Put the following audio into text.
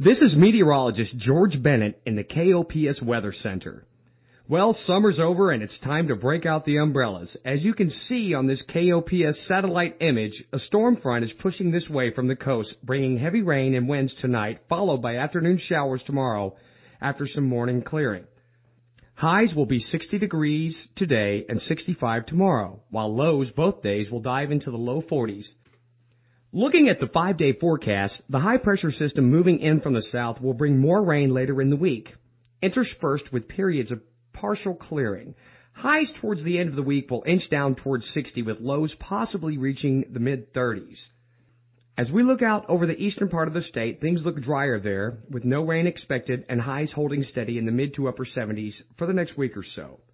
This is meteorologist George Bennett in the KOPS Weather Center. Well, summer's over and it's time to break out the umbrellas. As you can see on this KOPS satellite image, a storm front is pushing this way from the coast, bringing heavy rain and winds tonight, followed by afternoon showers tomorrow after some morning clearing. Highs will be 60 degrees today and 65 tomorrow, while lows both days will dive into the low 40s. Looking at the 5-day forecast, the high-pressure system moving in from the south will bring more rain later in the week, interspersed with periods of partial clearing. Highs towards the end of the week will inch down towards 60, with lows possibly reaching the mid-30s. As we look out over the eastern part of the state, things look drier there, with no rain expected and highs holding steady in the mid to upper 70s for the next week or so.